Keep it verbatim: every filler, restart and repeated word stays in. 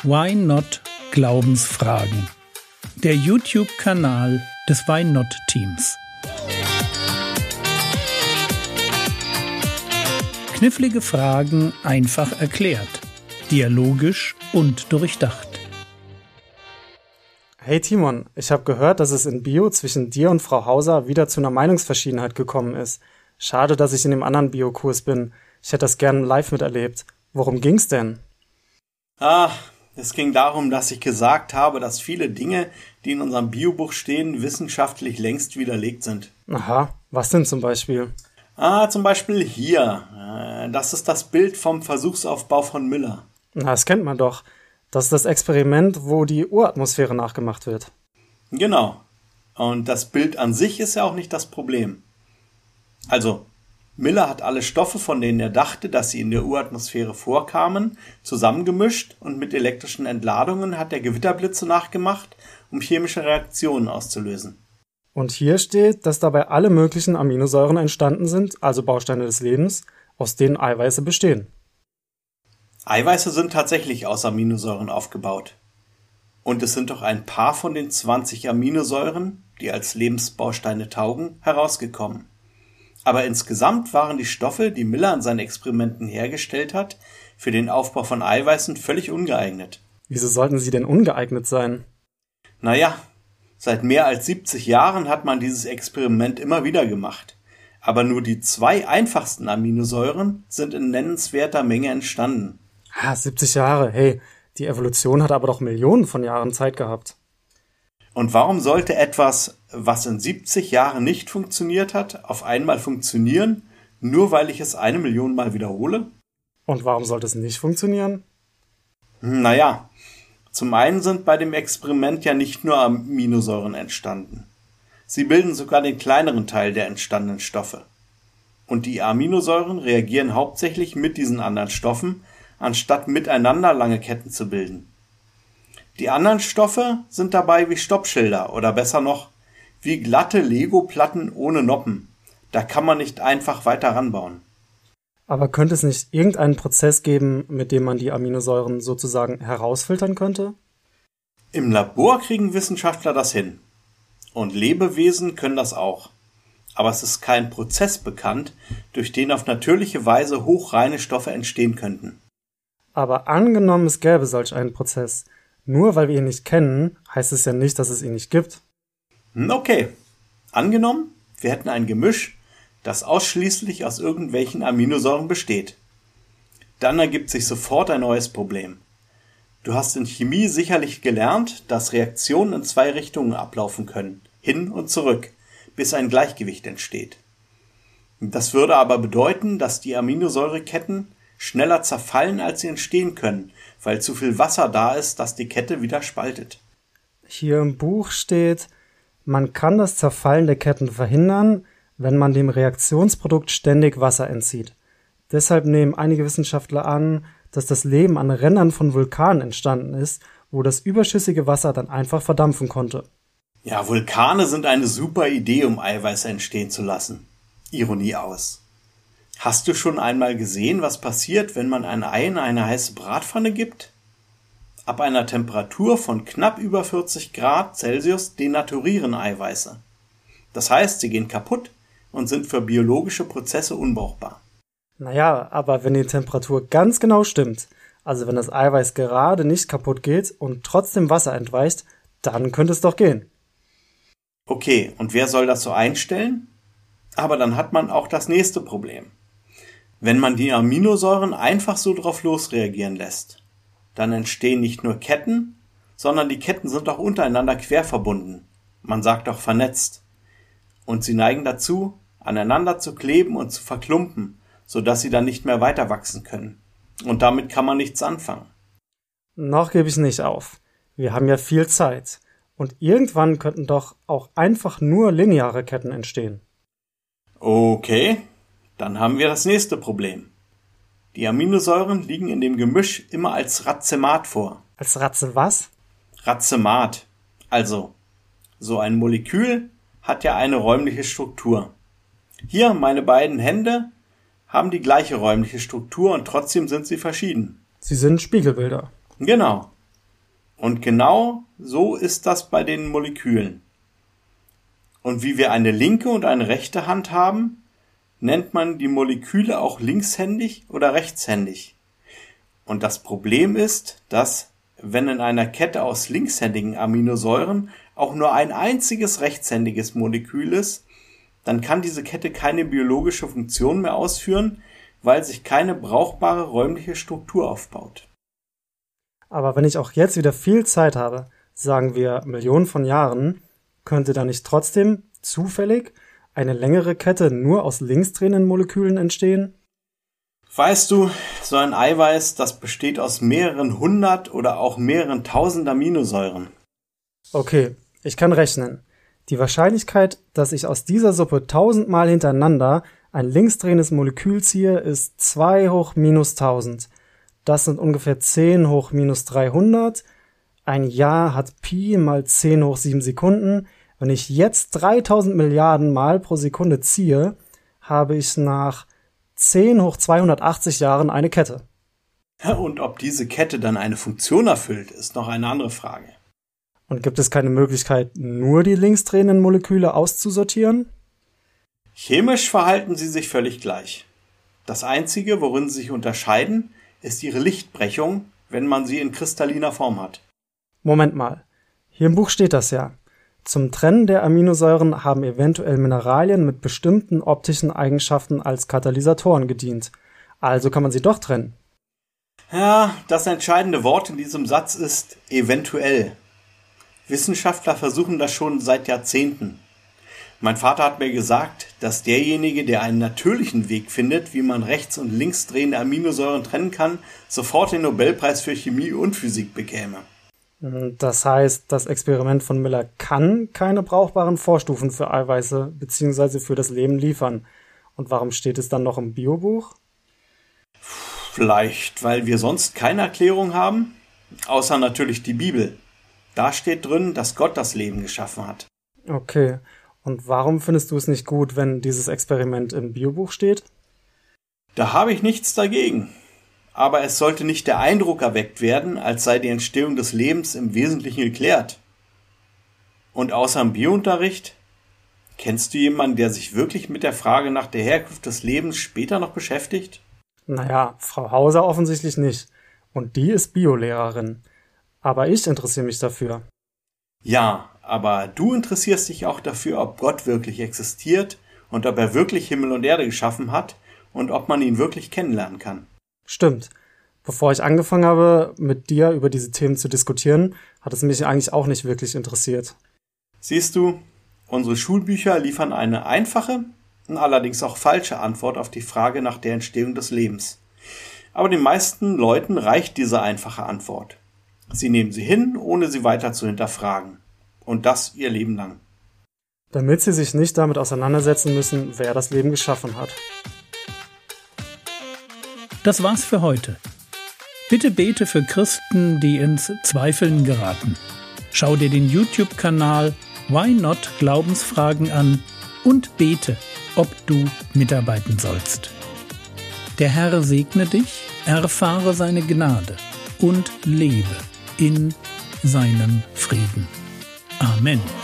Why Not Glaubensfragen. Der YouTube-Kanal des Why Not Teams. Knifflige Fragen einfach erklärt. Dialogisch und durchdacht. Hey Timon, ich habe gehört, dass es in Bio zwischen dir und Frau Hauser wieder zu einer Meinungsverschiedenheit gekommen ist. Schade, dass ich in dem anderen Bio-Kurs bin. Ich hätte das gern live miterlebt. Worum ging's denn? Ah, es ging darum, dass ich gesagt habe, dass viele Dinge, die in unserem Biobuch stehen, wissenschaftlich längst widerlegt sind. Aha, was denn zum Beispiel? Ah, zum Beispiel hier. Das ist das Bild vom Versuchsaufbau von Miller. Na, das kennt man doch. Das ist das Experiment, wo die Uratmosphäre nachgemacht wird. Genau. Und das Bild an sich ist ja auch nicht das Problem. Also, Miller hat alle Stoffe, von denen er dachte, dass sie in der Uratmosphäre vorkamen, zusammengemischt und mit elektrischen Entladungen hat er Gewitterblitze nachgemacht, um chemische Reaktionen auszulösen. Und hier steht, dass dabei alle möglichen Aminosäuren entstanden sind, also Bausteine des Lebens, aus denen Eiweiße bestehen. Eiweiße sind tatsächlich aus Aminosäuren aufgebaut. Und es sind doch ein paar von den zwanzig Aminosäuren, die als Lebensbausteine taugen, herausgekommen. Aber insgesamt waren die Stoffe, die Miller in seinen Experimenten hergestellt hat, für den Aufbau von Eiweißen völlig ungeeignet. Wieso sollten sie denn ungeeignet sein? Naja, seit mehr als siebzig Jahren hat man dieses Experiment immer wieder gemacht. Aber nur die zwei einfachsten Aminosäuren sind in nennenswerter Menge entstanden. Ah, siebzig Jahre, hey, die Evolution hat aber doch Millionen von Jahren Zeit gehabt. Und warum sollte etwas, was in siebzig Jahren nicht funktioniert hat, auf einmal funktionieren, nur weil ich es eine Million Mal wiederhole? Und warum sollte es nicht funktionieren? Naja, zum einen sind bei dem Experiment ja nicht nur Aminosäuren entstanden. Sie bilden sogar den kleineren Teil der entstandenen Stoffe. Und die Aminosäuren reagieren hauptsächlich mit diesen anderen Stoffen, anstatt miteinander lange Ketten zu bilden. Die anderen Stoffe sind dabei wie Stoppschilder oder besser noch, wie glatte Lego-Platten ohne Noppen. Da kann man nicht einfach weiter ranbauen. Aber könnte es nicht irgendeinen Prozess geben, mit dem man die Aminosäuren sozusagen herausfiltern könnte? Im Labor kriegen Wissenschaftler das hin. Und Lebewesen können das auch. Aber es ist kein Prozess bekannt, durch den auf natürliche Weise hochreine Stoffe entstehen könnten. Aber angenommen, es gäbe solch einen Prozess. Nur weil wir ihn nicht kennen, heißt es ja nicht, dass es ihn nicht gibt. Okay, angenommen, wir hätten ein Gemisch, das ausschließlich aus irgendwelchen Aminosäuren besteht. Dann ergibt sich sofort ein neues Problem. Du hast in Chemie sicherlich gelernt, dass Reaktionen in zwei Richtungen ablaufen können, hin und zurück, bis ein Gleichgewicht entsteht. Das würde aber bedeuten, dass die Aminosäureketten schneller zerfallen, als sie entstehen können, weil zu viel Wasser da ist, das die Kette wieder spaltet. Hier im Buch steht, man kann das Zerfallen der Ketten verhindern, wenn man dem Reaktionsprodukt ständig Wasser entzieht. Deshalb nehmen einige Wissenschaftler an, dass das Leben an Rändern von Vulkanen entstanden ist, wo das überschüssige Wasser dann einfach verdampfen konnte. Ja, Vulkane sind eine super Idee, um Eiweiß entstehen zu lassen. Ironie aus. Hast du schon einmal gesehen, was passiert, wenn man ein Ei in eine heiße Bratpfanne gibt? Ab einer Temperatur von knapp über vierzig Grad Celsius denaturieren Eiweiße. Das heißt, sie gehen kaputt und sind für biologische Prozesse unbrauchbar. Naja, aber wenn die Temperatur ganz genau stimmt, also wenn das Eiweiß gerade nicht kaputt geht und trotzdem Wasser entweicht, dann könnte es doch gehen. Okay, und wer soll das so einstellen? Aber dann hat man auch das nächste Problem. Wenn man die Aminosäuren einfach so drauf losreagieren lässt, dann entstehen nicht nur Ketten, sondern die Ketten sind auch untereinander quer verbunden. Man sagt auch vernetzt. Und sie neigen dazu, aneinander zu kleben und zu verklumpen, sodass sie dann nicht mehr weiter wachsen können. Und damit kann man nichts anfangen. Noch gebe ich nicht auf. Wir haben ja viel Zeit. Und irgendwann könnten doch auch einfach nur lineare Ketten entstehen. Okay, dann haben wir das nächste Problem. Die Aminosäuren liegen in dem Gemisch immer als Racemat vor. Als Ratze was? Racemat. Also, so ein Molekül hat ja eine räumliche Struktur. Hier, meine beiden Hände haben die gleiche räumliche Struktur und trotzdem sind sie verschieden. Sie sind Spiegelbilder. Genau. Und genau so ist das bei den Molekülen. Und wie wir eine linke und eine rechte Hand haben, nennt man die Moleküle auch linkshändig oder rechtshändig. Und das Problem ist, dass, wenn in einer Kette aus linkshändigen Aminosäuren auch nur ein einziges rechtshändiges Molekül ist, dann kann diese Kette keine biologische Funktion mehr ausführen, weil sich keine brauchbare räumliche Struktur aufbaut. Aber wenn ich auch jetzt wieder viel Zeit habe, sagen wir Millionen von Jahren, könnte da nicht trotzdem zufällig eine längere Kette nur aus linksdrehenden Molekülen entstehen? Weißt du, so ein Eiweiß, das besteht aus mehreren hundert oder auch mehreren tausend Aminosäuren. Okay, ich kann rechnen. Die Wahrscheinlichkeit, dass ich aus dieser Suppe tausendmal hintereinander ein linksdrehendes Molekül ziehe, ist zwei hoch minus tausend. Das sind ungefähr zehn hoch minus dreihundert. Ein Jahr hat Pi mal zehn hoch sieben Sekunden. Wenn ich jetzt dreitausend Milliarden Mal pro Sekunde ziehe, habe ich nach zehn hoch zweihundertachtzig Jahren eine Kette. Und ob diese Kette dann eine Funktion erfüllt, ist noch eine andere Frage. Und gibt es keine Möglichkeit, nur die linksdrehenden Moleküle auszusortieren? Chemisch verhalten sie sich völlig gleich. Das Einzige, worin sie sich unterscheiden, ist ihre Lichtbrechung, wenn man sie in kristalliner Form hat. Moment mal, hier im Buch steht das ja. Zum Trennen der Aminosäuren haben eventuell Mineralien mit bestimmten optischen Eigenschaften als Katalysatoren gedient. Also kann man sie doch trennen. Ja, das entscheidende Wort in diesem Satz ist eventuell. Wissenschaftler versuchen das schon seit Jahrzehnten. Mein Vater hat mir gesagt, dass derjenige, der einen natürlichen Weg findet, wie man rechts- und linksdrehende Aminosäuren trennen kann, sofort den Nobelpreis für Chemie und Physik bekäme. Das heißt, das Experiment von Miller kann keine brauchbaren Vorstufen für Eiweiße bzw. für das Leben liefern. Und warum steht es dann noch im Biobuch? Vielleicht, weil wir sonst keine Erklärung haben, außer natürlich die Bibel. Da steht drin, dass Gott das Leben geschaffen hat. Okay, und warum findest du es nicht gut, wenn dieses Experiment im Biobuch steht? Da habe ich nichts dagegen. Aber es sollte nicht der Eindruck erweckt werden, als sei die Entstehung des Lebens im Wesentlichen geklärt. Und außer im Biounterricht, kennst du jemanden, der sich wirklich mit der Frage nach der Herkunft des Lebens später noch beschäftigt? Naja, Frau Hauser offensichtlich nicht. Und die ist Biolehrerin. Aber ich interessiere mich dafür. Ja, aber du interessierst dich auch dafür, ob Gott wirklich existiert und ob er wirklich Himmel und Erde geschaffen hat und ob man ihn wirklich kennenlernen kann. Stimmt. Bevor ich angefangen habe, mit dir über diese Themen zu diskutieren, hat es mich eigentlich auch nicht wirklich interessiert. Siehst du, unsere Schulbücher liefern eine einfache und allerdings auch falsche Antwort auf die Frage nach der Entstehung des Lebens. Aber den meisten Leuten reicht diese einfache Antwort. Sie nehmen sie hin, ohne sie weiter zu hinterfragen. Und das ihr Leben lang. Damit sie sich nicht damit auseinandersetzen müssen, wer das Leben geschaffen hat. Das war's für heute. Bitte bete für Christen, die ins Zweifeln geraten. Schau dir den YouTube-Kanal Why Not Glaubensfragen an und bete, ob du mitarbeiten sollst. Der Herr segne dich, erfahre seine Gnade und lebe in seinem Frieden. Amen.